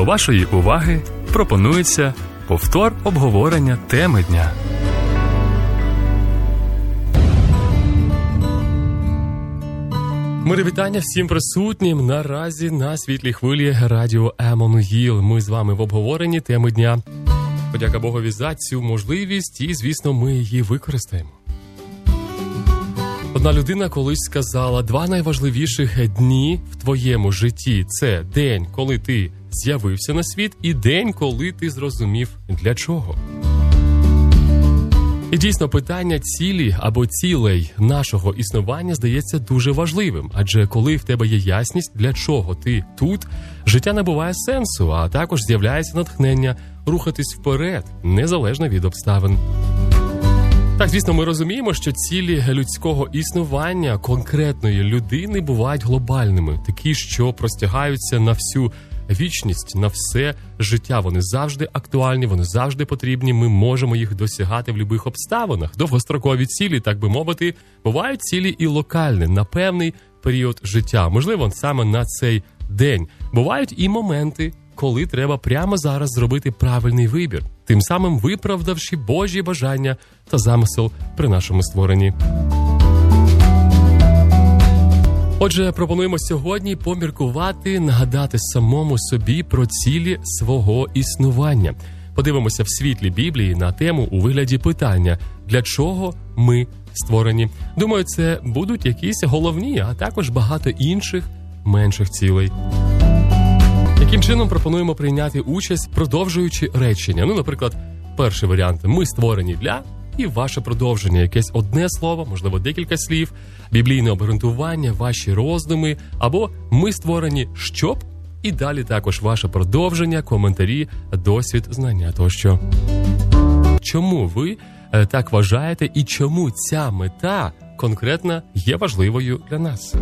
До вашої уваги пропонується повтор обговорення теми дня. Мири вітання всім присутнім наразі на світлій хвилі радіо Еммануїл. Ми з вами в обговоренні теми дня. Подяка Богові за цю можливість і, звісно, ми її використаємо. Одна людина колись сказала, 2 найважливіших дні в твоєму житті – це день, коли ти з'явився на світ, і день, коли ти зрозумів, для чого. І дійсно, питання цілі або цілей нашого існування здається дуже важливим. Адже коли в тебе є ясність, для чого ти тут, життя набуває сенсу, а також з'являється натхнення рухатись вперед, незалежно від обставин. Так, звісно, ми розуміємо, що цілі людського існування конкретної людини бувають глобальними, такі, що простягаються на всю вічність, на все життя. Вони завжди актуальні, вони завжди потрібні, ми можемо їх досягати в будь-яких обставинах. Довгострокові цілі, так би мовити, бувають цілі і локальні, на певний період життя. Можливо, саме на цей день. Бувають і моменти, коли треба прямо зараз зробити правильний вибір, тим самим виправдавши Божі бажання та замисел при нашому створенні. Отже, пропонуємо сьогодні поміркувати, нагадати самому собі про цілі свого існування. Подивимося в світлі Біблії на тему у вигляді питання «Для чого ми створені?». Думаю, це будуть якісь головні, а також багато інших менших цілей. Яким чином пропонуємо прийняти участь, продовжуючи речення? Наприклад, перший варіант – ми створені для, і ваше продовження, якесь одне слово, можливо, декілька слів, біблійне обґрунтування, ваші роздуми, або ми створені щоб, і далі також ваше продовження, коментарі, досвід, знання тощо. Чому ви так вважаєте і чому ця мета конкретно є важливою для нас?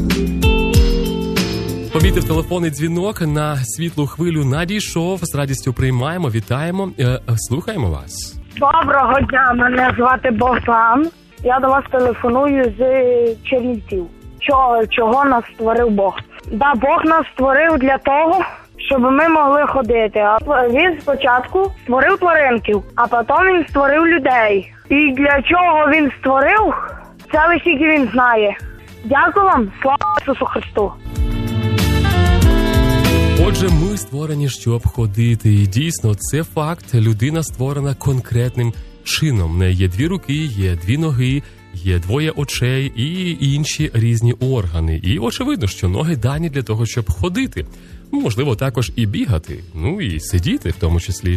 Помітив телефонний дзвінок, на світлу хвилю надійшов, з радістю приймаємо, вітаємо, слухаємо вас. Доброго дня, мене звати Богдан, я до вас телефоную з Чернівців. Чого нас створив Бог? Бог нас створив для того, щоб ми могли ходити. Він спочатку створив тваринків, а потім він створив людей. І для чого він створив, це лише тільки він знає. Дякую вам, слава Ісусу Христу! Отже, ми створені, щоб ходити. І дійсно, це факт. Людина створена конкретним чином. В неї є 2 руки, є 2 ноги, є 2 очей і інші різні органи. І очевидно, що ноги дані для того, щоб ходити. Можливо, також і бігати, і сидіти в тому числі.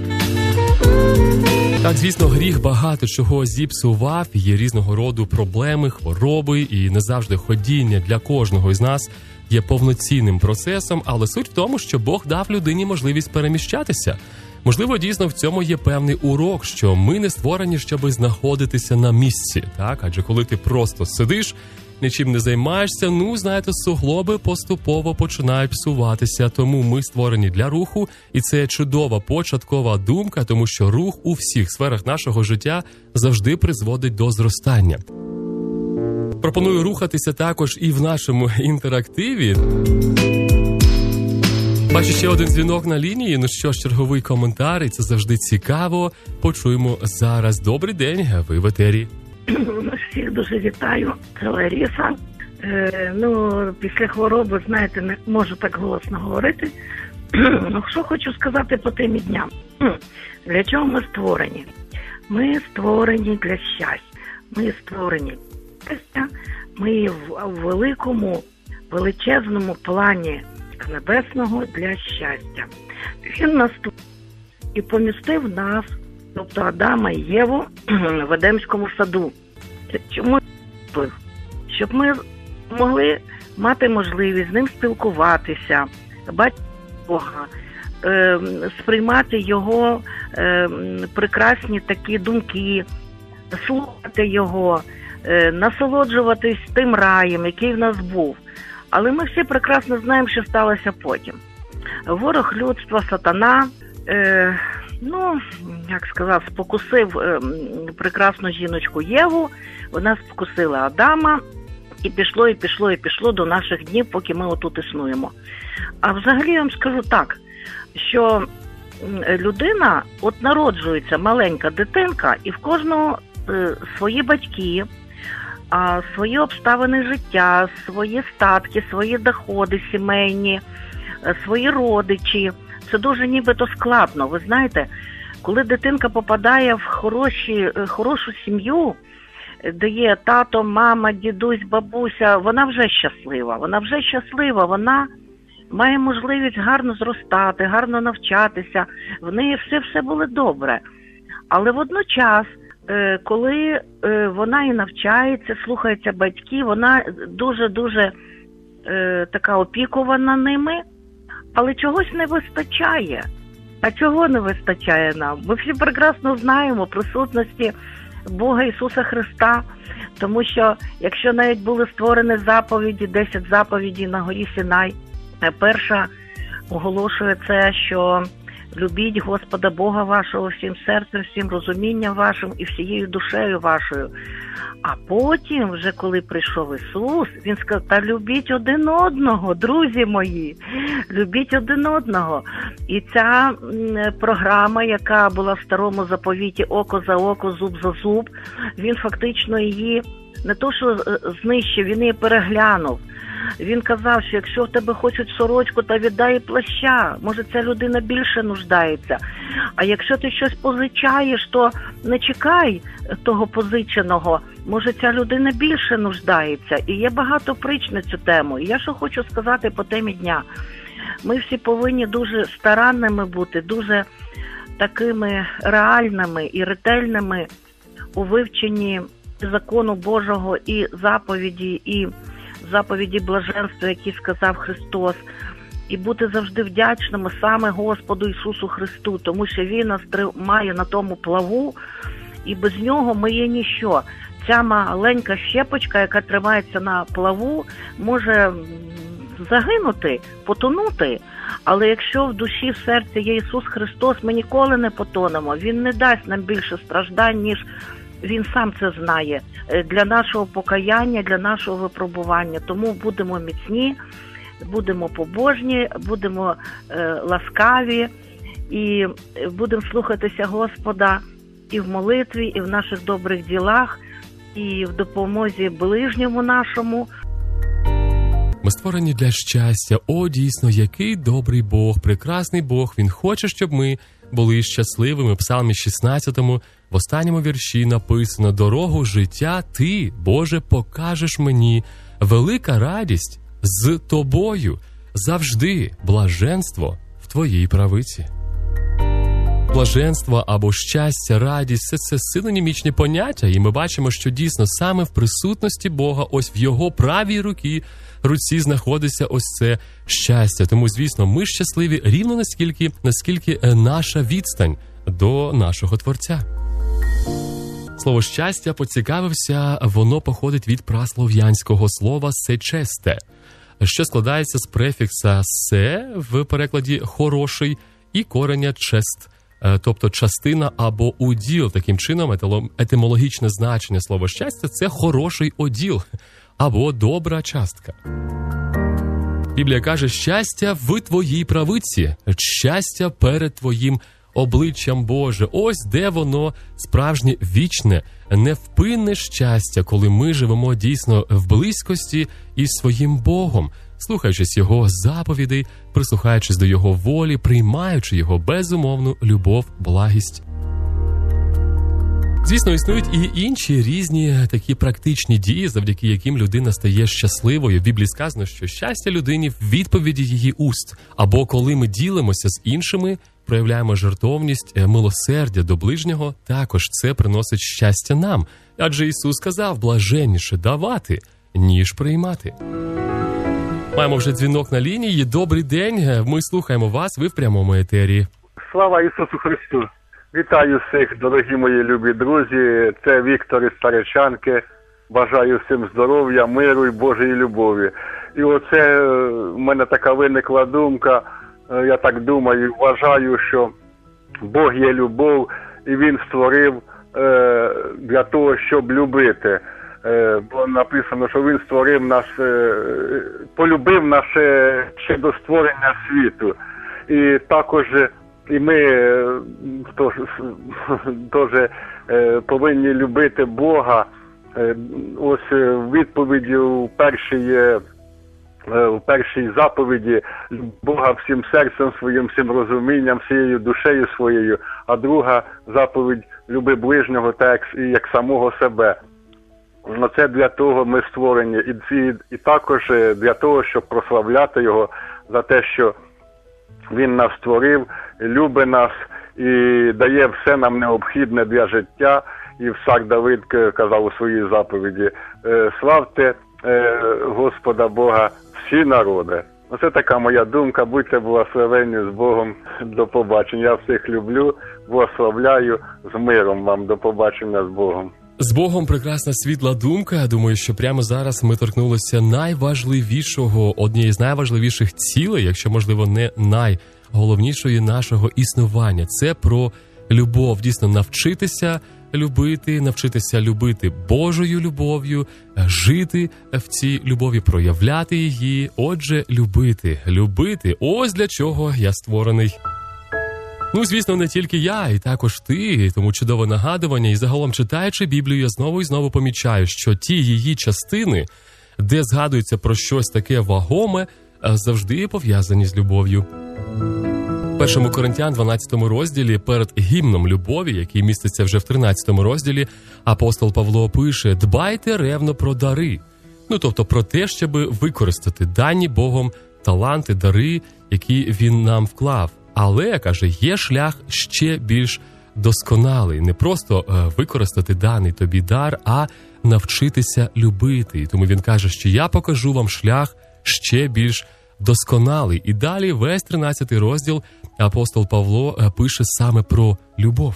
Так, звісно, гріх багато чого зіпсував, є різного роду проблеми, хвороби, і не завжди ходіння для кожного із нас є повноцінним процесом, але суть в тому, що Бог дав людині можливість переміщатися. Можливо, дійсно в цьому є певний урок, що ми не створені, щоб знаходитися на місці, так? Адже коли ти просто сидиш, нічим не займаєшся, суглоби поступово починають псуватися, тому ми створені для руху, і це чудова початкова думка, тому що рух у всіх сферах нашого життя завжди призводить до зростання. Пропоную рухатися також і в нашому інтерактиві. Бачу ще один дзвінок на лінії. Черговий коментар, і це завжди цікаво. Почуємо зараз. Добрий день, ви в етері. Всіх дуже вітаю. Це Лариса. Після хвороби, знаєте, не можу так голосно говорити. Що хочу сказати по темі дня. Для чого ми створені? Ми створені для щастя. Ми створені ми в великому, величезному плані небесного для щастя. Він нас і помістив нас, тобто Адама і Єву, в Едемському саду. Чому? Щоб ми могли мати можливість з ним спілкуватися, бачити Бога, сприймати його прекрасні такі думки, слухати його, насолоджуватись тим раєм, який в нас був. Але ми всі прекрасно знаємо, що сталося потім. Ворог людства, сатана, спокусив прекрасну жіночку Єву, вона спокусила Адама, і пішло до наших днів, поки ми отут існуємо. А взагалі я вам скажу так, що людина, от народжується маленька дитинка, і в кожного свої батьки, свої обставини життя, свої статки, свої доходи сімейні, свої родичі. Це дуже нібито складно. Ви знаєте, коли дитинка попадає в хорошу сім'ю, де є тато, мама, дідусь, бабуся, вона вже щаслива, вона має можливість гарно зростати, гарно навчатися, в неї все буде добре. Але водночас, коли вона і навчається, слухається батьків, вона дуже-дуже така опікувана ними, але чогось не вистачає. А чого не вистачає нам? Ми всі прекрасно знаємо присутності Бога Ісуса Христа, тому що якщо навіть були створені заповіді, 10 заповідей на горі Сінай, перша оголошує це, що любіть Господа Бога вашого всім серцем, всім розумінням вашим і всією душею вашою. А потім, вже коли прийшов Ісус, Він сказав, та любіть один одного, друзі мої, любіть один одного. І ця програма, яка була в старому заповіті око за око, зуб за зуб, Він фактично її не то що знищив, Він її переглянув. Він казав, що якщо в тебе хочуть сорочку, то віддай плаща. Може, ця людина більше нуждається. А якщо ти щось позичаєш, то не чекай того позиченого. Може, ця людина більше нуждається. І є багато притч на цю тему. І я що хочу сказати по темі дня. Ми всі повинні дуже старанними бути, дуже такими реальними і ретельними у вивченні закону Божого і заповіді блаженства, які сказав Христос, і бути завжди вдячними саме Господу Ісусу Христу, тому що Він нас тримає на тому плаву, і без Нього ми є ніщо. Ця маленька щепочка, яка тримається на плаву, може загинути, потонути, але якщо в душі, в серці є Ісус Христос, ми ніколи не потонемо. Він не дасть нам більше страждань, ніж Він сам це знає, для нашого покаяння, для нашого випробування. Тому будемо міцні, будемо побожні, будемо ласкаві і будемо слухатися Господа і в молитві, і в наших добрих ділах, і в допомозі ближньому нашому. Ми створені для щастя. О, дійсно, який добрий Бог, прекрасний Бог. Він хоче, щоб ми були щасливими. В Псалмі 16 в останньому вірші написано: «Дорогу життя ти, Боже, покажеш мені. Велика радість з тобою. Завжди блаженство в твоїй правиці». Блаженство або щастя, радість – це синонімічні поняття, і ми бачимо, що дійсно саме в присутності Бога, ось в Його правій руці знаходиться ось це щастя. Тому, звісно, ми щасливі рівно наскільки наша відстань до нашого Творця. Слово «щастя», поцікавився, воно походить від праслов'янського слова «сечесте», що складається з префікса «се» в перекладі «хороший» і кореня «чест», тобто частина або уділ. Таким чином, етимологічне значення слова «щастя» – це «хороший оділ» або «добра частка». Біблія каже: «Щастя в твоїй правиці, щастя перед твоїм обличчям, Боже». Ось де воно справжнє, вічне, невпинне щастя, коли ми живемо дійсно в близькості із своїм Богом, слухаючись Його заповідей, прислухаючись до Його волі, приймаючи Його безумовну любов, благість. Звісно, існують і інші різні такі практичні дії, завдяки яким людина стає щасливою. В Біблії сказано, що щастя людині в відповіді її уст. Або коли ми ділимося з іншими, проявляємо жертовність, милосердя до ближнього, також це приносить щастя нам. Адже Ісус сказав: блаженніше давати, ніж приймати. Маємо вже дзвінок на лінії. Добрий день, ми слухаємо вас, ви в прямому етері. Слава Ісусу Христу! Вітаю всіх, дорогі мої любі друзі. Це Віктор із Старичанки. Бажаю всім здоров'я, миру і Божої любові. І оце в мене така виникла думка, я так думаю, вважаю, що Бог є любов, і Він створив для того, щоб любити. Бо написано, що Він створив нас, полюбив нас ще до створення світу. І також і ми теж повинні любити Бога. Ось відповіді у першій заповіді Бога всім серцем своїм, всім розумінням, всією душею своєю, а друга заповідь люби ближнього так як самого себе. Це для того ми створені і також для того, щоб прославляти Його за те, що Він нас створив, любить нас і дає все нам необхідне для життя. І цар Давид казав у своїй заповіді: славте Господа Бога всі народи. Оце така моя думка. Будьте благословенні, з Богом. До побачення. Я всіх люблю, благословляю, з миром вам. До побачення, з Богом. З Богом прекрасна світла думка. Я думаю, що прямо зараз ми торкнулися найважливішого, однієї з найважливіших цілей, якщо, можливо, не найголовнішої нашого існування. Це про любов. Дійсно, навчитися любити Божою любов'ю, жити в цій любові, проявляти її. Отже, любити. Ось для чого я створений. Ну, звісно, не тільки я, і також ти, тому чудове нагадування. І загалом, читаючи Біблію, я знову і знову помічаю, що ті її частини, де згадується про щось таке вагоме, завжди пов'язані з любов'ю. В 1 Коринтян 12 розділі перед гімном любові, який міститься вже в 13 розділі, апостол Павло пише: «Дбайте ревно про дари». Ну, тобто про те, щоб використати дані Богом таланти, дари, які Він нам вклав. Але, каже, є шлях ще більш досконалий. Не просто використати даний тобі дар, а навчитися любити. І тому він каже, що я покажу вам шлях ще більш досконалий. І далі весь 13 розділ апостол Павло пише саме про любов.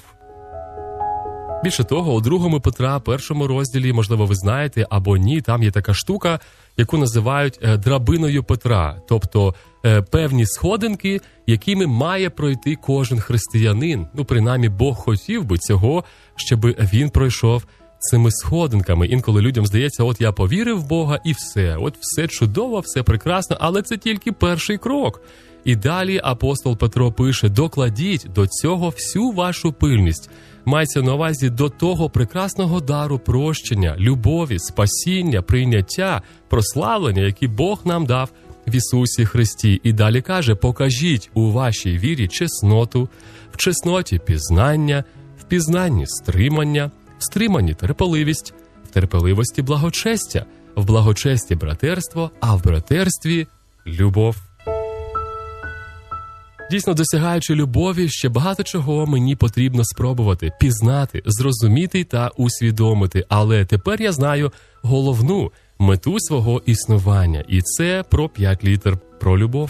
Більше того, у 2 Петра, 1 розділі, можливо, ви знаєте або ні, там є така штука, яку називають драбиною Петра. Тобто певні сходинки, якими має пройти кожен християнин. Ну, принаймні, Бог хотів би цього, щоб він пройшов цими сходинками. Інколи людям здається, от я повірив в Бога і все. От все чудово, все прекрасно, але це тільки перший крок. І далі апостол Петро пише: «Докладіть до цього всю вашу пильність». Мається на увазі до того прекрасного дару прощення, любові, спасіння, прийняття, прославлення, які Бог нам дав в Ісусі Христі. І далі каже: «Покажіть у вашій вірі чесноту, в чесноті пізнання, в пізнанні стримання, в стриманні терпеливість, в терпеливості благочестя, в благочесті братерство, а в братерстві любов». Дійсно, досягаючи любові, ще багато чого мені потрібно спробувати, пізнати, зрозуміти та усвідомити. Але тепер я знаю головну мету свого існування. І це про 5 літер, про любов.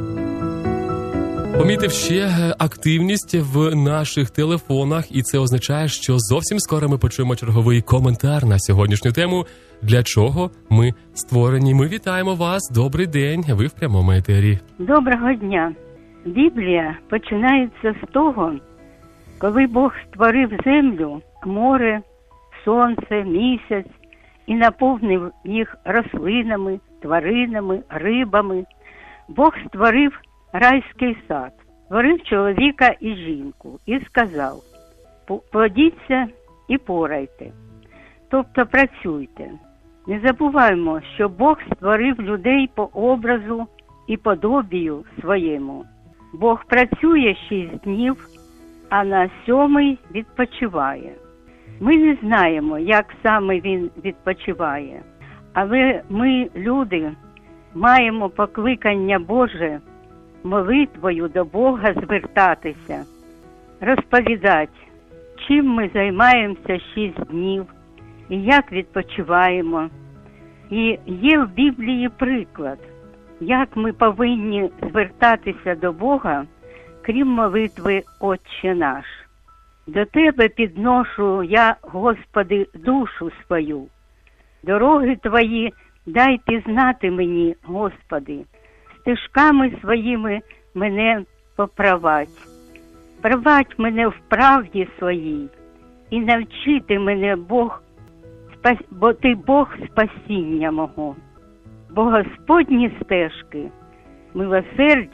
Помітив ще активність в наших телефонах, і це означає, що зовсім скоро ми почуємо черговий коментар на сьогоднішню тему «Для чого ми створені?». Ми вітаємо вас, добрий день, ви в прямому етері. Доброго дня. Біблія починається з того, коли Бог створив землю, море, сонце, місяць і наповнив їх рослинами, тваринами, рибами. Бог створив райський сад, створив чоловіка і жінку і сказав: «Плодіться і порайте». Тобто працюйте. Не забуваймо, що Бог створив людей по образу і подобію своєму. Бог працює 6 днів, а на 7-й відпочиває. Ми не знаємо, як саме Він відпочиває, але ми, люди, маємо покликання Боже молитвою до Бога звертатися, розповідати, чим ми займаємося 6 днів і як відпочиваємо. І є в Біблії приклад, як ми повинні звертатися до Бога, крім молитви «Отче наш». «До Тебе підношу я, Господи, душу свою. Дороги Твої дай пізнати мені, Господи. Стежками своїми мене поправать. Провадь мене в правді своїй і навчити мене, Бог, бо Ти Бог спасіння мого. Бо Господні стежки, милосердя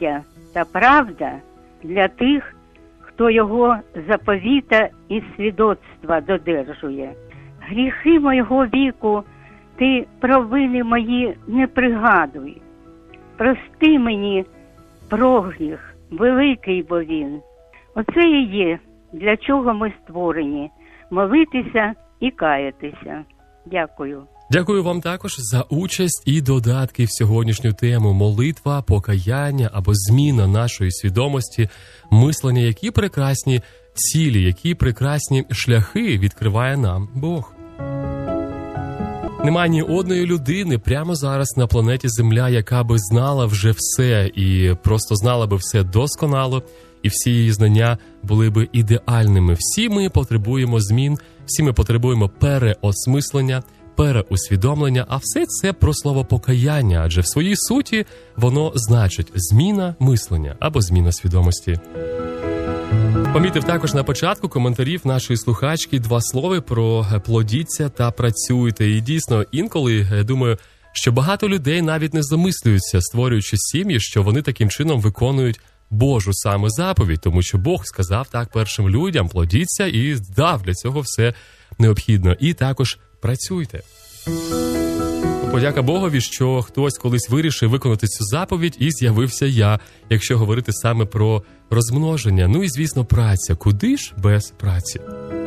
та правда для тих, хто його заповіта і свідоцтва додержує. Гріхи мого віку ти провини мої не пригадуй. Прости мені прогріх, великий бо він. Оце і є, для чого ми створені – молитися і каятися. Дякую. Дякую вам також за участь і додатки в сьогоднішню тему. Молитва, покаяння або зміна нашої свідомості, мислення, які прекрасні цілі, які прекрасні шляхи відкриває нам Бог. Немає ні одної людини прямо зараз на планеті Земля, яка би знала вже все і просто знала би все досконало, і всі її знання були би ідеальними. Всі ми потребуємо змін, всі ми потребуємо переосмислення, переусвідомлення, а все це про слово покаяння, адже в своїй суті воно значить зміна мислення або зміна свідомості. Помітив також на початку коментарів нашої слухачки 2 слова про плодіться та працюйте. І дійсно, інколи, думаю, що багато людей навіть не замислюються, створюючи сім'ї, що вони таким чином виконують Божу саме заповідь, тому що Бог сказав так першим людям, плодіться і дав для цього все необхідно. І також працюйте. Подяка Богові, що хтось колись вирішив виконати цю заповідь і з'явився я, якщо говорити саме про розмноження. Ну і, звісно, праця. Куди ж без праці?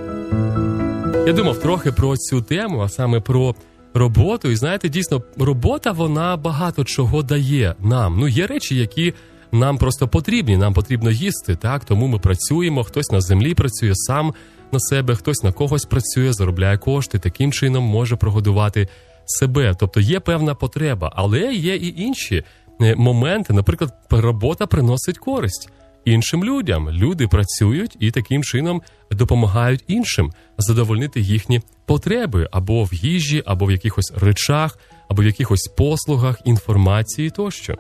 Я думав трохи про цю тему, а саме про роботу. І знаєте, дійсно, робота, вона багато чого дає нам. Ну, є речі, які нам просто потрібні. Нам потрібно їсти, так? Тому ми працюємо, хтось на землі працює сам на себе, хтось на когось працює, заробляє кошти, таким чином може прогодувати себе. Тобто є певна потреба, але є і інші моменти. Наприклад, робота приносить користь іншим людям. Люди працюють і таким чином допомагають іншим задовольнити їхні потреби або в їжі, або в якихось речах, або в якихось послугах, інформації тощо.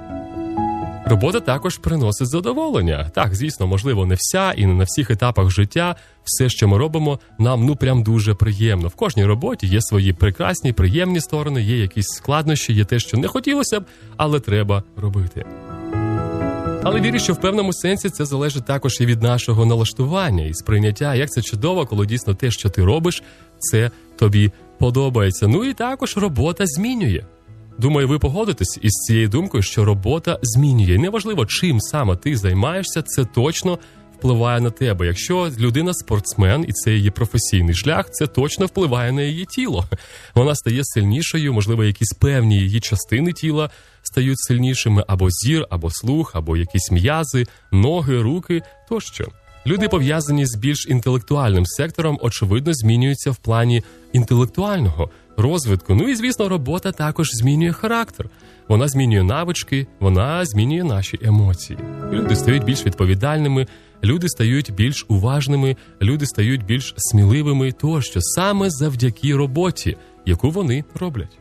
Робота також приносить задоволення. Так, звісно, можливо, не вся і не на всіх етапах життя. Все, що ми робимо, нам, прям дуже приємно. В кожній роботі є свої прекрасні, приємні сторони, є якісь складнощі, є те, що не хотілося б, але треба робити. Але вірю, що в певному сенсі це залежить також і від нашого налаштування і сприйняття. Як це чудово, коли дійсно те, що ти робиш, це тобі подобається. Ну і також робота змінює. Думаю, ви погодитесь із цією думкою, що робота змінює. Неважливо, чим саме ти займаєшся, це точно впливає на тебе. Якщо людина спортсмен і це її професійний шлях, це точно впливає на її тіло. Вона стає сильнішою, можливо, якісь певні її частини тіла стають сильнішими, або зір, або слух, або якісь м'язи, ноги, руки тощо. Люди, пов'язані з більш інтелектуальним сектором, очевидно, змінюються в плані інтелектуального розвитку. Ну і, звісно, робота також змінює характер. Вона змінює навички, вона змінює наші емоції. Люди стають більш відповідальними, люди стають більш уважними, люди стають більш сміливими тощо, саме завдяки роботі, яку вони роблять.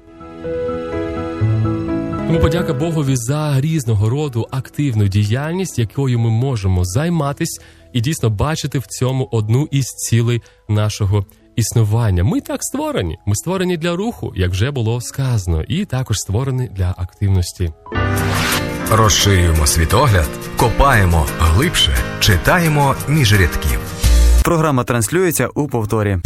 Тому подяка Богові за різного роду активну діяльність, якою ми можемо займатись і дійсно бачити в цьому одну із цілей нашого існування. Ми так створені. Ми створені для руху, як вже було сказано, і також створені для активності. Розширюємо світогляд, копаємо глибше, читаємо між рядків. Програма транслюється у повторі.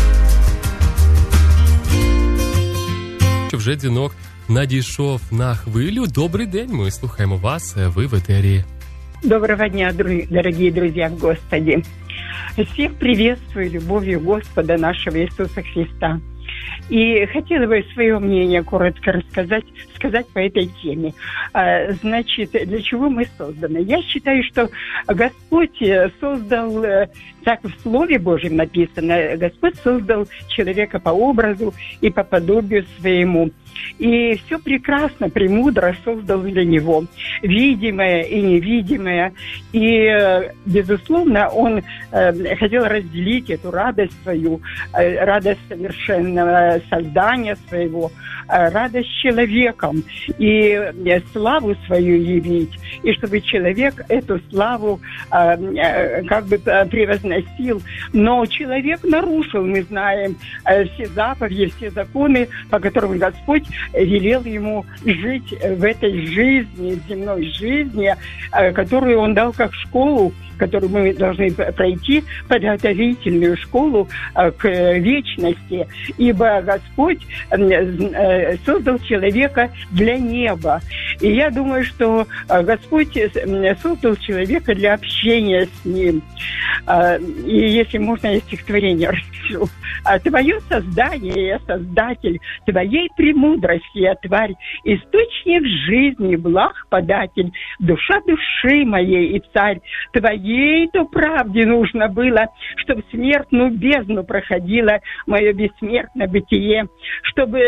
Вже дзвінок надійшов на хвилю. Добрий день, ми слухаємо вас, ви в етері. Доброго дня, дорогие друзья в Господе. Всех приветствую любовью Господа нашего Иисуса Христа. И хотела бы свое мнение коротко сказать по этой теме. Значит, для чего мы созданы? Я считаю, что Господь создал, так в Слове Божьем написано, Господь создал человека по образу и по подобию своему. И все прекрасно, премудро создал для него, видимое и невидимое. И, безусловно, он хотел разделить эту радость свою, радость совершенного создания своего, радость с человеком и славу свою явить, и чтобы человек эту славу как бы превозносил. Но человек нарушил, мы знаем, все заповеди, все законы, по которым Господь велел ему жить в этой жизни, земной жизни, которую Он дал как школу, которую мы должны пройти, подготовительную школу к вечности. Ибо Господь создал человека для неба. И я думаю, что Господь создал человека для общения с Ним. И если можно, я стихотворение расскажу. «Твое создание, я Создатель, Твоей премудрости я тварь, источник жизни, благ податель, душа души моей и царь. Твоей-то правде нужно было, чтобы смертную бездну проходило мое бессмертное бытие, чтобы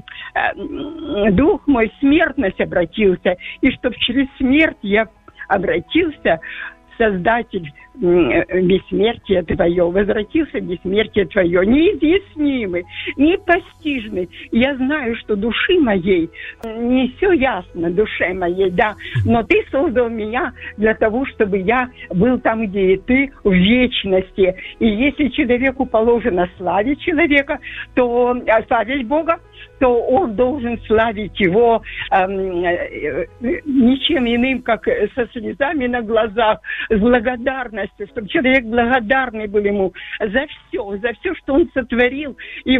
дух мой в смертность обратился, и чтобы через смерть я обратился, Создатель, бессмертие Твое, возвратился бессмертие Твое, неизъяснимый, непостижный. Я знаю, что души моей не все ясно, душе моей, да, но Ты создал меня для того, чтобы я был там, где и Ты, в вечности. И если человеку положено славить человека, то славить Бога, то он должен славить Его ничем иным, как со слезами на глазах, с благодарностью, чтобы человек благодарный был Ему за все, что Он сотворил, и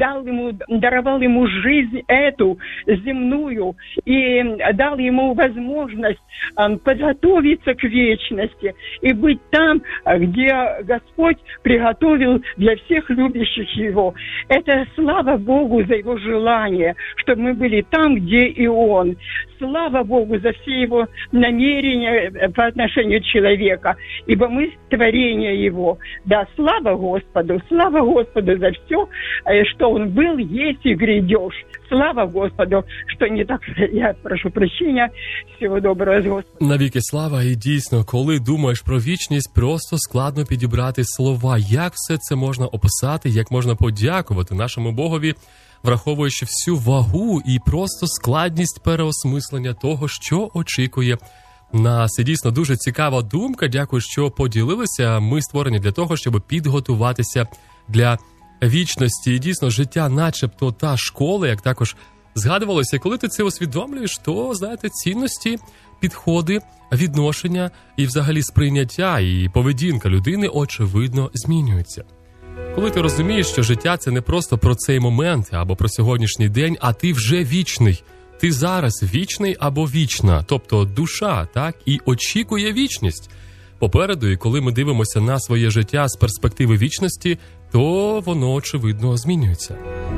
даровал ему жизнь эту земную, и дал ему возможность подготовиться к вечности и быть там, где Господь приготовил для всех любящих Его. Это слава Богу за Его желание, чтобы мы были там, где и Он. Слава Богу за все Его намерения по отношению к человеку, ибо мы творение Его. Да, слава Господу за все, что Он был, есть и грядешь. Слава Господу, що не так, я прошу прощення, всього доброго з Господом. Навіки слава, і дійсно, коли думаєш про вічність, просто складно підібрати слова. Як все це можна описати, як можна подякувати нашому Богові, враховуючи всю вагу і просто складність переосмислення того, що очікує нас. І дійсно дуже цікава думка. Дякую, що поділилися. Ми створені для того, щоб підготуватися для вічності. І дійсно, життя начебто та школа, як також згадувалося. Коли ти це усвідомлюєш, то, знаєте, цінності, підходи, відношення і взагалі сприйняття і поведінка людини, очевидно, змінюються. Коли ти розумієш, що життя – це не просто про цей момент або про сьогоднішній день, а ти вже вічний. Ти зараз вічний або вічна, тобто душа, так, і очікує вічність попереду. І коли ми дивимося на своє життя з перспективи вічності, то воно, очевидно, змінюється.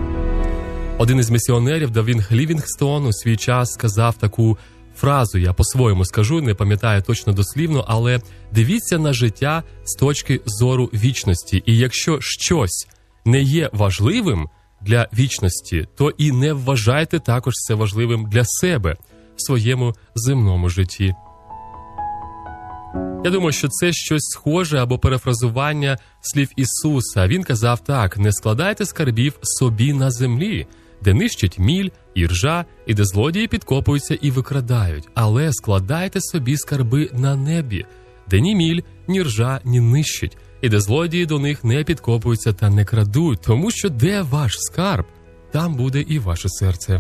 Один із місіонерів, Давід Лівінгстон, у свій час сказав таку фразу, я по-своєму скажу, не пам'ятаю точно дослівно, але дивіться на життя з точки зору вічності. І якщо щось не є важливим для вічності, то і не вважайте також це важливим для себе в своєму земному житті. Я думаю, що це щось схоже або перефразування слів Ісуса. Він казав так: «Не складайте скарбів собі на землі, де нищить міль і ржа, і де злодії підкопуються і викрадають, але складайте собі скарби на небі, де ні міль, ні ржа, ні нищить, і де злодії до них не підкопуються та не крадуть, тому що де ваш скарб, там буде і ваше серце».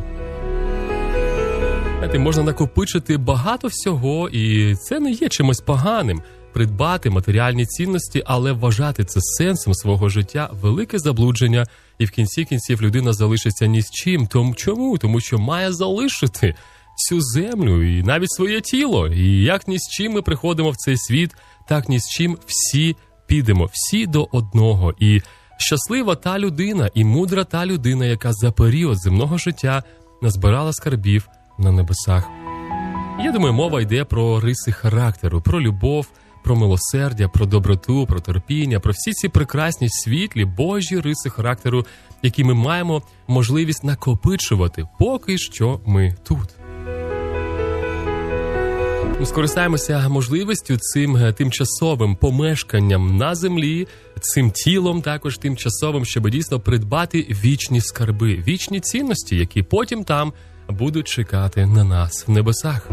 Можна накопичити багато всього, і це не є чимось поганим. Придбати матеріальні цінності, але вважати це сенсом свого життя – велике заблудження, і в кінці кінців людина залишиться ні з чим. Чому? Тому що має залишити цю землю і навіть своє тіло. І як ні з чим ми приходимо в цей світ, так ні з чим всі підемо, всі до одного. І щаслива та людина, і мудра та людина, яка за період земного життя назбирала скарбів на небесах. Я думаю, мова йде про риси характеру, про любов, про милосердя, про доброту, про терпіння, про всі ці прекрасні, світлі, Божі риси характеру, які ми маємо можливість накопичувати, поки що ми тут. Скористаємося можливістю цим тимчасовим помешканням на землі, цим тілом також тимчасовим, щоб дійсно придбати вічні скарби, вічні цінності, які потім там будуть чекати на нас в небесах.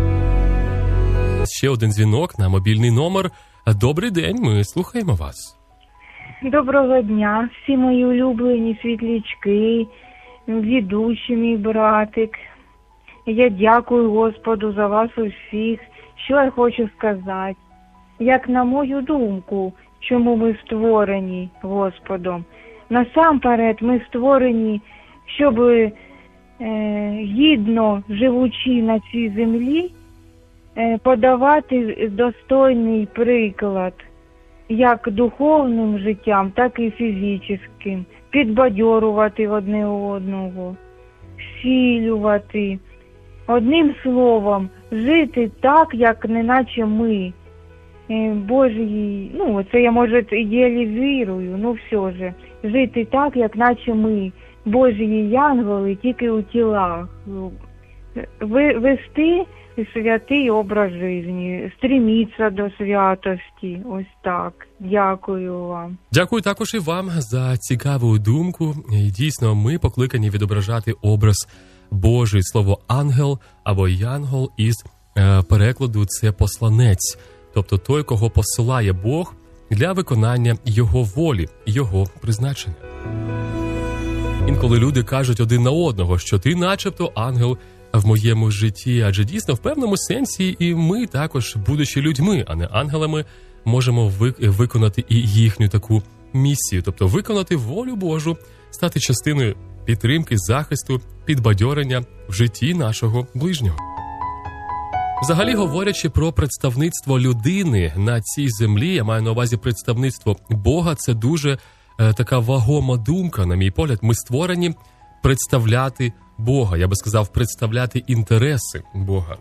Ще один дзвінок на мобільний номер. Добрий день, ми слухаємо вас. Доброго дня, всі мої улюблені світлячки, ведучий мій братик. Я дякую Господу за вас усіх. Що я хочу сказати? Як на мою думку, чому ми створені Господом? Насамперед ми створені, щоб гідно живучи на цій землі, подавати достойний приклад як духовним життям, так і фізичним, підбадьорувати одне одного, всілювати. Одним словом, жити так, як неначе ми, Божі, це я, може, ідеалізую, все ж, жити так, як наче ми, Божі янголи, тільки у тілах, вести святий образ життя, стремитися до святості, ось так. Дякую вам. Дякую також і вам за цікаву думку. І дійсно, ми покликані відображати образ Божий. Слово ангел або янгол із перекладу це посланець, тобто той, кого посилає Бог для виконання його волі, його призначення. Інколи люди кажуть один на одного, що ти начебто ангел в моєму житті, адже дійсно в певному сенсі і ми також, будучи людьми, а не ангелами, можемо виконати і їхню таку місію, тобто виконати волю Божу, стати частиною підтримки, захисту, підбадьорення в житті нашого ближнього. Взагалі, говорячи про представництво людини на цій землі, я маю на увазі представництво Бога, це дуже така вагома думка, на мій погляд. Ми створені представляти Бога, я би сказав, представляти інтереси Бога.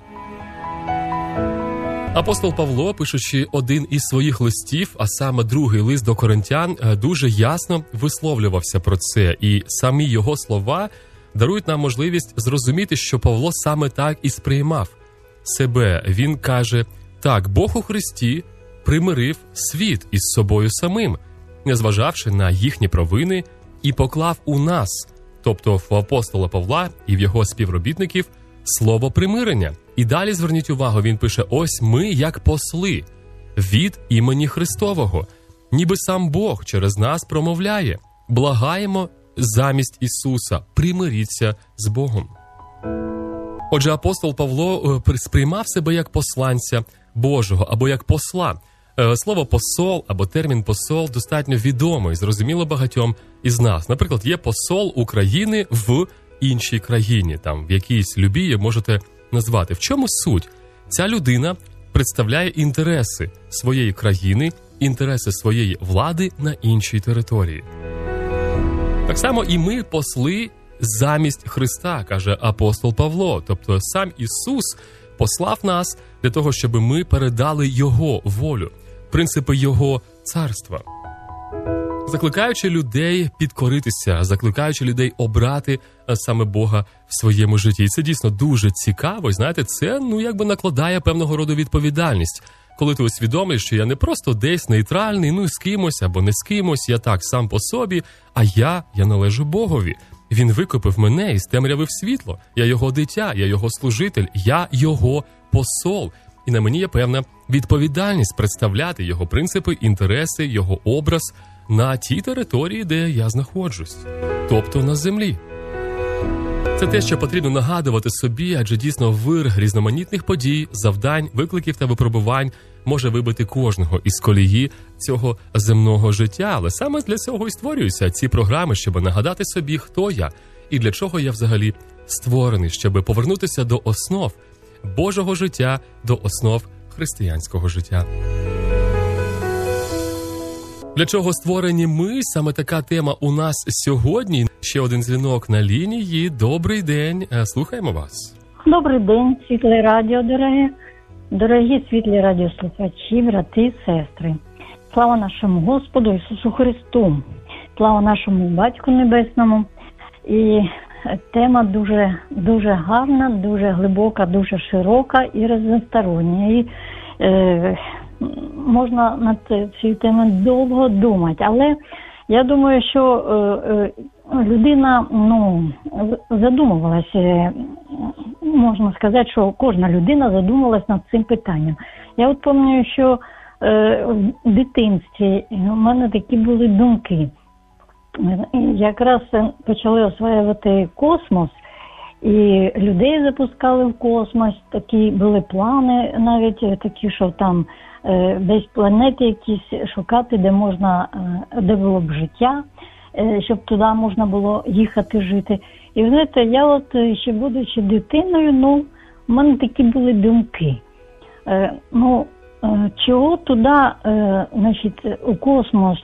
Апостол Павло, пишучи один із своїх листів, а саме другий лист до Коринтян, дуже ясно висловлювався про це. І самі його слова дарують нам можливість зрозуміти, що Павло саме так і сприймав себе. Він каже, так, Бог у Христі примирив світ із собою самим, незважавши на їхні провини, і поклав у нас, тобто в апостола Павла і в його співробітників, слово примирення. І далі, зверніть увагу, він пише, ось ми, як посли, від імені Христового, ніби сам Бог через нас промовляє, благаємо замість Ісуса, примиріться з Богом. Отже, апостол Павло сприймав себе як посланця Божого або як посла. Слово «посол» або термін «посол» достатньо відомий, зрозуміло багатьом із нас. Наприклад, є посол України в іншій країні, там в якійсь любій можете назвати. В чому суть? Ця людина представляє інтереси своєї країни, інтереси своєї влади на іншій території. Так само і ми посли замість Христа, каже апостол Павло. Тобто сам Ісус послав нас для того, щоб ми передали Його волю, принципи Його царства. Закликаючи людей підкоритися, закликаючи людей обрати саме Бога в своєму житті. І це дійсно дуже цікаво. І знаєте, це якби накладає певного роду відповідальність. Коли ти усвідомлюєш, що я не просто десь нейтральний, з кимось або не з кимось, я так сам по собі, а я належу Богові. Він викупив мене із темряви в світло. Я його дитя, я його служитель, я його посол. І на мені є певна відповідальність представляти його принципи, інтереси, його образ на тій території, де я знаходжусь, тобто на землі. Це те, що потрібно нагадувати собі, адже дійсно вир різноманітних подій, завдань, викликів та випробувань може вибити кожного із колії цього земного життя. Але саме для цього і створюються ці програми, щоб нагадати собі, хто я і для чого я взагалі створений, щоб повернутися до основ Божого життя, до основ християнського життя. Для чого створені ми? Саме така тема у нас сьогодні. Ще один дзвінок на лінії. Добрий день. Слухаємо вас. Добрий день, світле радіо, дорогі світлі радіослухачі, брати і сестри. Слава нашому Господу Ісусу Христу. Слава нашому Батьку Небесному. І тема дуже, дуже гарна, дуже глибока, дуже широка і різностороння. І можна над цією темою довго думати, але я думаю, що людина задумувалася, можна сказати, що кожна людина задумувалася над цим питанням. Я от пам'ятаю, що в дитинстві у мене такі були думки. Якраз почали освоювати космос, і людей запускали в космос, такі були плани навіть такі, що там десь планети якісь шукати, де було б життя, щоб туди можна було їхати жити. І ви знаєте, я от ще будучи дитиною, в мене такі були думки. Чого туди, у космос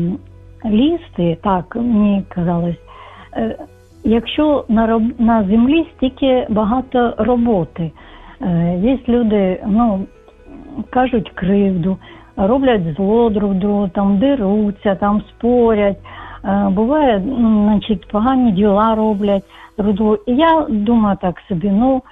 лізти, так мені казалось, якщо на землі стільки багато роботи. Є люди, кажуть кривду, роблять зло друг другу, там деруться, там спорять, буває, погані діла роблять друг другу. І я думаю так собі,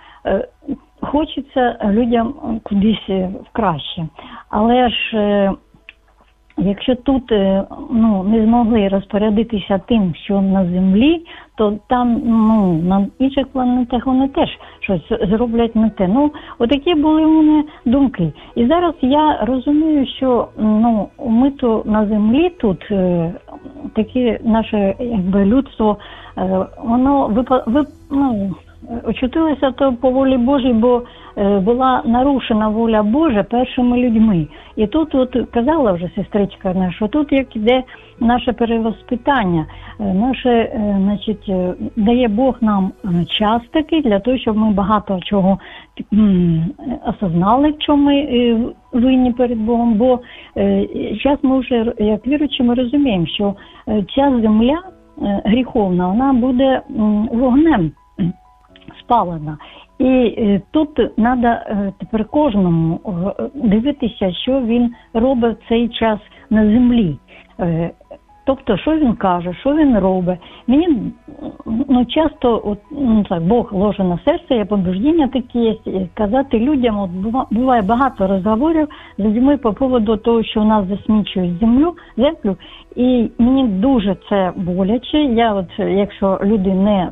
хочеться людям кудись в краще. Але ж якщо тут не змогли розпорядитися тим, що на землі, то там на інших планетах вони теж щось зроблять не те. Отакі були в мене думки. І зараз я розумію, що ми то на землі тут таке наше людство, воно очутилося то по волі Божій, бо була нарушена воля Божа першими людьми. І тут казала вже сестричка наша, що тут як іде наше перевоспитання, наше, дає Бог нам час такий для того, щоб ми багато чого осознали, в чому ми винні перед Богом, бо зараз ми вже, як віруючі, ми розуміємо, що ця земля гріховна, вона буде вогнем спалена. І тут треба тепер кожному дивитися, що він робить в цей час на землі. Тобто, що він каже, що він робить. Мені часто Бог ложить на серце, є побуждення такі є, казати людям, буває багато розговорів з людьми по поводу того, що у нас засмічують землю, і мені дуже це боляче. Я якщо люди не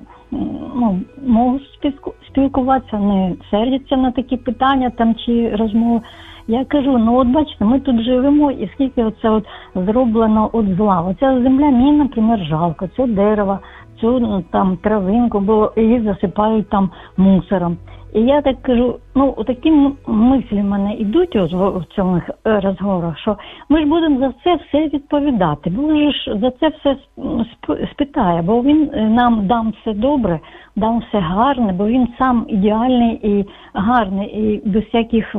можуть спілкуватися, не сердяться на такі питання там чи розмови. Я кажу, бачите, ми тут живемо, і скільки оце зроблено зла. Оця земля, мені, наприклад, жалко, це дерево, цю там травинку, бо її засипають там мусором. І я так кажу, такі мислі в мене йдуть в цьому розговорах, що ми ж будемо за це все відповідати. Бог ж за це все спитає, бо він нам дав все добре, дав все гарне, бо він сам ідеальний і гарний, і без всяких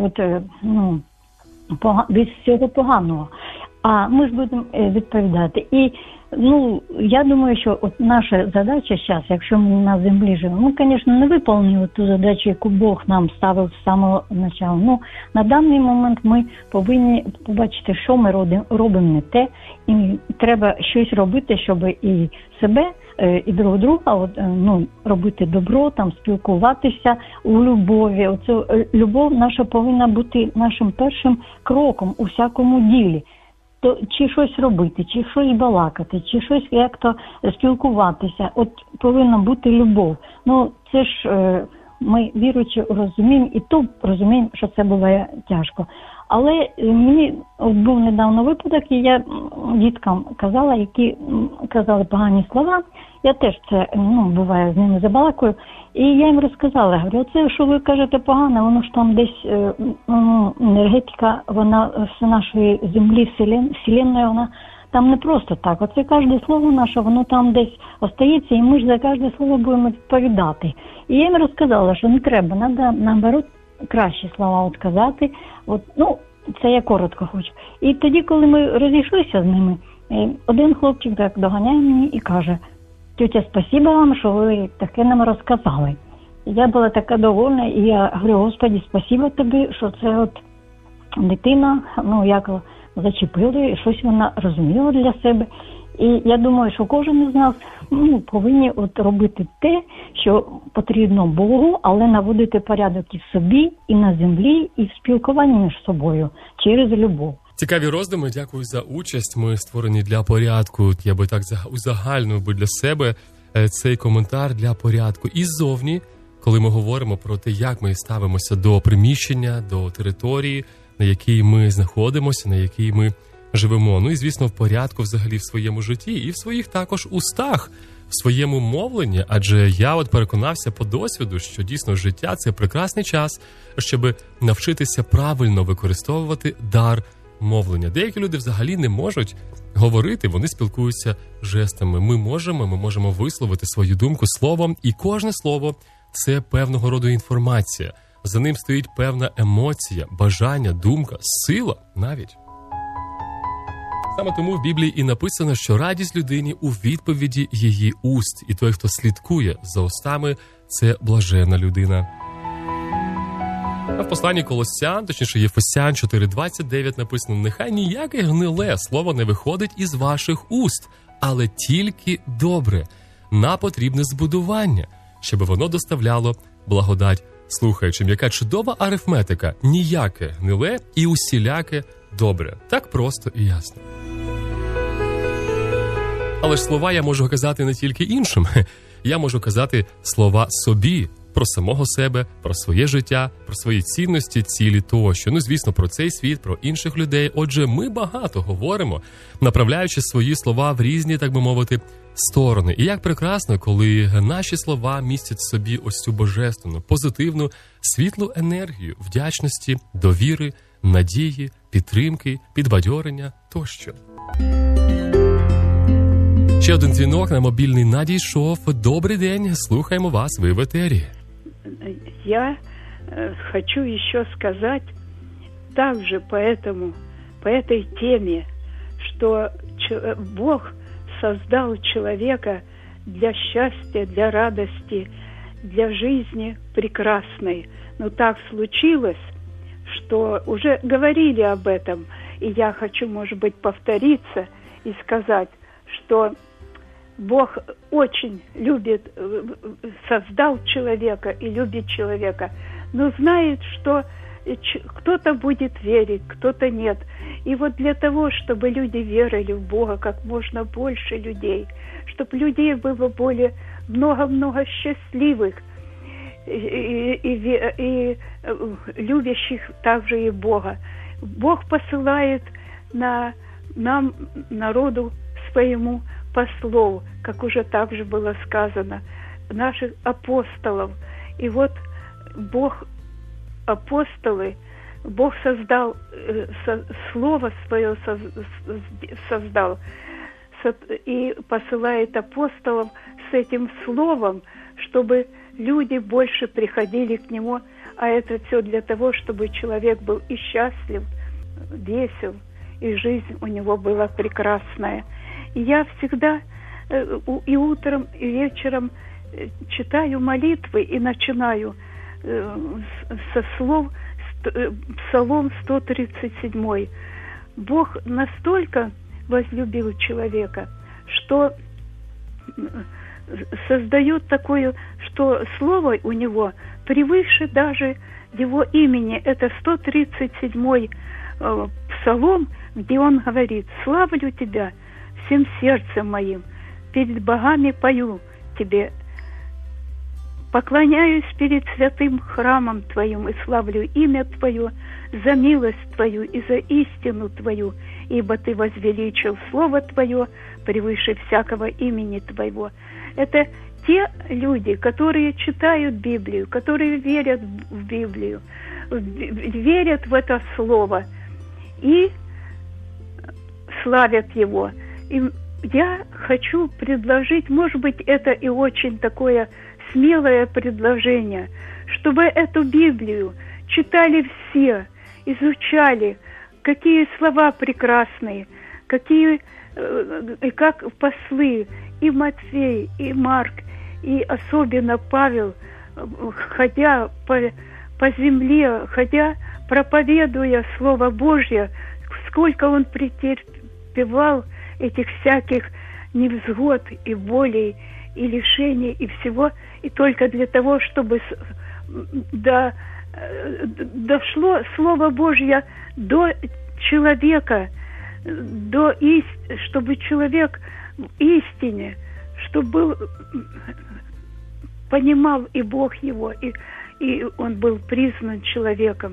без всього поганого. А ми ж будемо відповідати. І я думаю, що наша задача зараз, якщо ми на землі живемо, звісно, не виконали ту задачу, яку Бог нам ставив з самого початку. На даний момент ми повинні побачити, що ми робимо не те, і треба щось робити, щоб і себе, і друг друга робити добро, там спілкуватися у любові. Оця любов наша повинна бути нашим першим кроком у всякому ділі. То чи щось робити, чи щось балакати, чи щось як-то спілкуватися. Повинна бути любов. Це ж ми віруючи розуміємо, і то розуміємо, що це буває тяжко. Але мені був недавно випадок, і я діткам казала, які казали погані слова. Я теж це, буває, з ними забалакую. І я їм розказала, говорю, оце, що ви кажете погано, воно ж там десь енергетика, вона з нашої землі, вселенної, вона там не просто так. Оце кожне слово наше, воно там десь остається, і ми ж за кожне слово будемо відповідати. І я їм розказала, що не треба, треба, наоборот, кращі слова казати. Це я коротко хочу. І тоді, коли ми розійшлися з ними, один хлопчик так доганяє мені і каже: «Тетя, спасибо вам, що ви таке нам розказали». Я була така довольна, і я говорю: «Господи, спасибо тобі, що це дитина, як зачепили, щось вона розуміла для себе». І я думаю, що кожен із нас повинні робити те, що потрібно Богу, але наводити порядок і в собі, і на землі, і в спілкуванні між собою через любов. Цікаві роздуми, дякую за участь. Ми створені для порядку. Я би так узагальнив би для себе цей коментар для порядку. І ззовні, коли ми говоримо про те, як ми ставимося до приміщення, до території, на якій ми знаходимося, на якій ми живемо. Ну і, звісно, в порядку взагалі в своєму житті і в своїх також устах, в своєму мовленні. Адже я переконався по досвіду, що дійсно життя – це прекрасний час, щоб навчитися правильно використовувати дар мовлення. Деякі люди взагалі не можуть говорити, вони спілкуються жестами. Ми можемо висловити свою думку словом, і кожне слово – це певного роду інформація. За ним стоїть певна емоція, бажання, думка, сила навіть. Саме тому в Біблії і написано, що радість людині у відповіді її уст. І той, хто слідкує за устами, це блаженна людина. А в посланні Колосян, точніше Єфесян 4:29 написано: «Нехай ніяке гниле слово не виходить із ваших уст, але тільки добре, на потрібне збудування, щоб воно доставляло благодать слухаючим». Яка чудова арифметика. Ніяке гниле і усіляке добре. Так просто і ясно. Але ж слова я можу казати не тільки іншим. Я можу казати слова собі, про самого себе, про своє життя, про свої цінності, цілі тощо. Ну, звісно, про цей світ, про інших людей. Отже, ми багато говоримо, направляючи свої слова в різні, так би мовити, сторони. І як прекрасно, коли наші слова містять в собі ось цю божественну, позитивну, світлу енергію, вдячності, довіри, надії, підтримки, підбадьорення тощо. Ще один дзвінок на мобільний надійшов. Добрий день, слухаємо вас, ви в етері. Я хочу еще сказать также по этой теме, что Бог создал человека для счастья, для радости, для жизни прекрасной. Но так случилось, что уже говорили об этом, и я хочу, может быть, повториться и сказать, что Бог очень любит, создал человека и любит человека, но знает, что кто-то будет верить, кто-то нет. И вот для того, чтобы люди верили в Бога, как можно больше людей, чтобы людей было более много-много счастливых и любящих также и Бога, Бог посылает нам, народу своему, послов, как уже также было сказано, наших апостолов. И вот Бог, апостолы, Бог создал, Слово Свое создал, и посылает апостолов с этим Словом, чтобы люди больше приходили к Нему, а это все для того, чтобы человек был и счастлив, весел, и жизнь у него была прекрасная. И я всегда и утром, и вечером читаю молитвы и начинаю со слов Псалом 137. Бог настолько возлюбил человека, что создает такое, что слово у него превыше даже его имени. Это 137-й Псалом, где он говорит: «Славлю тебя всем сердцем моим, перед богами пою тебе, поклоняюсь перед святым храмом твоим и славлю имя твое за милость твою и за истину твою, ибо ты возвеличил слово твое превыше всякого имени твоего». Это те люди, которые читают Библию, которые верят в Библию, верят в это слово и славят его. И я хочу предложить, может быть, это и очень такое смелое предложение, чтобы эту Библию читали все, изучали, какие слова прекрасные, какие, и как послы, и Матфей, и Марк, и особенно Павел, ходя по земле, ходя, проповедуя Слово Божье, сколько он претерпевал этих всяких невзгод и болей, и лишений, и всего, и только для того, чтобы дошло Слово Божье до человека, чтобы человек в истине, чтобы понимал и Бог его, и он был признан человеком.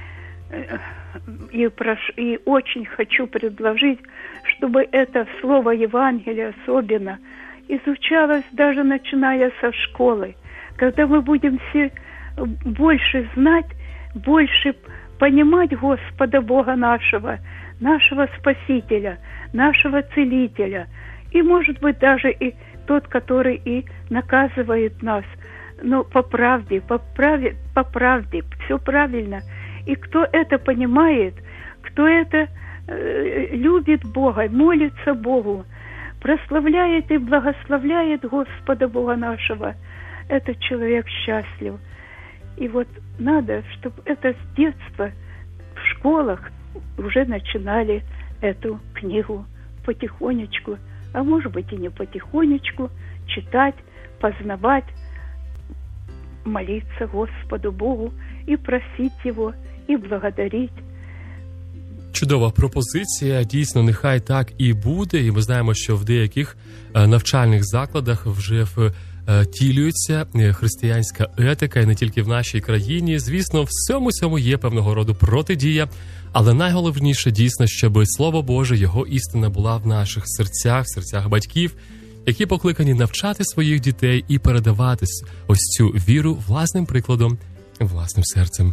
И очень хочу предложить, чтобы это слово Евангелия особенно изучалось даже начиная со школы, когда мы будем все больше знать, больше понимать Господа Бога нашего Спасителя, нашего Целителя, и, может быть, даже и тот, который и наказывает нас, но по правде, все правильно. И кто это понимает, кто это любит Бога, молится Богу, прославляет и благословляет Господа Бога нашего, этот человек счастлив. И вот надо, чтобы это с детства в школах уже начинали эту книгу потихонечку, а может быть и не потихонечку, читать, познавать, молиться Господу Богу и просить Его, і благодарить. Чудова пропозиція. Дійсно, нехай так і буде. І ми знаємо, що в деяких навчальних закладах вже втілюється християнська етика, і не тільки в нашій країні. Звісно, всьому цьому є певного роду протидія. Але найголовніше дійсно, щоб Слово Боже, Його істина була в наших серцях, в серцях батьків, які покликані навчати своїх дітей і передавати ось цю віру власним прикладом, власним серцем.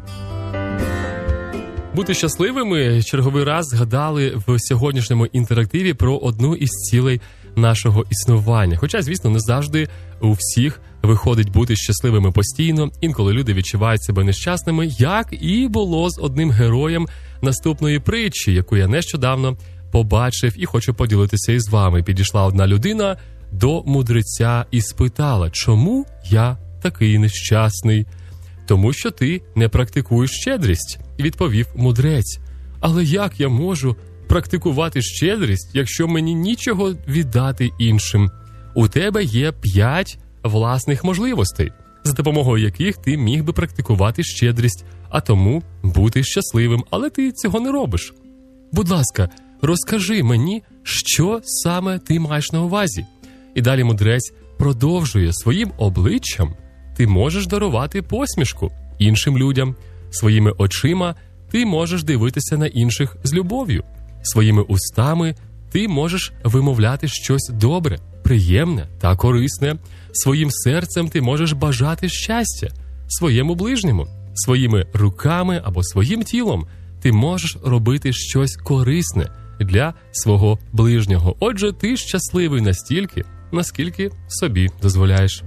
Бути щасливими черговий раз згадали в сьогоднішньому інтерактиві про одну із цілей нашого існування. Хоча, звісно, не завжди у всіх виходить бути щасливими постійно. Інколи люди відчувають себе нещасними, як і було з одним героєм наступної притчі, яку я нещодавно побачив і хочу поділитися із вами. Підійшла одна людина до мудреця і спитала: «Чому я такий нещасний?» «Тому що ти не практикуєш щедрість», – відповів мудрець. «Але як я можу практикувати щедрість, якщо мені нічого віддати іншим? У тебе є 5 власних можливостей, за допомогою яких ти міг би практикувати щедрість, а тому бути щасливим, але ти цього не робиш. Будь ласка, розкажи мені, що саме ти маєш на увазі». І далі мудрець продовжує: «Своїм обличчям ти можеш дарувати посмішку іншим людям. Своїми очима ти можеш дивитися на інших з любов'ю. Своїми устами ти можеш вимовляти щось добре, приємне та корисне. Своїм серцем ти можеш бажати щастя своєму ближньому. Своїми руками або своїм тілом ти можеш робити щось корисне для свого ближнього. Отже, ти щасливий настільки, наскільки собі дозволяєш».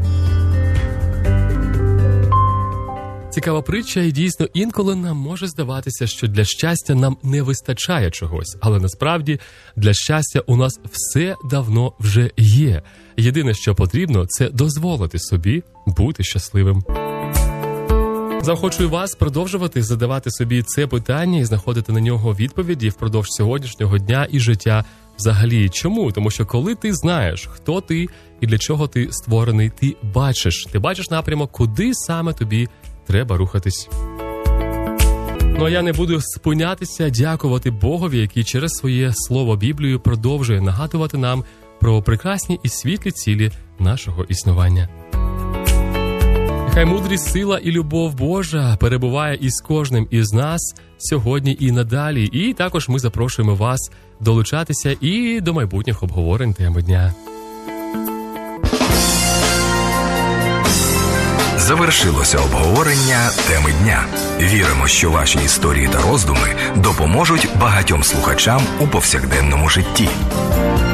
Цікава притча, і дійсно інколи нам може здаватися, що для щастя нам не вистачає чогось, але насправді для щастя у нас все давно вже є. Єдине, що потрібно, це дозволити собі бути щасливим. Заохочую вас продовжувати задавати собі це питання і знаходити на нього відповіді впродовж сьогоднішнього дня і життя взагалі. Чому? Тому що коли ти знаєш, хто ти і для чого ти створений, ти бачиш напрямок, куди саме тобі треба рухатись. Ну а я не буду спинятися, дякувати Богові, який через своє слово Біблію продовжує нагадувати нам про прекрасні і світлі цілі нашого існування. Нехай мудрість, сила і любов Божа перебуває із кожним із нас сьогодні і надалі. І також ми запрошуємо вас долучатися і до майбутніх обговорень теми дня. Завершилося обговорення теми дня. Віримо, що ваші історії та роздуми допоможуть багатьом слухачам у повсякденному житті.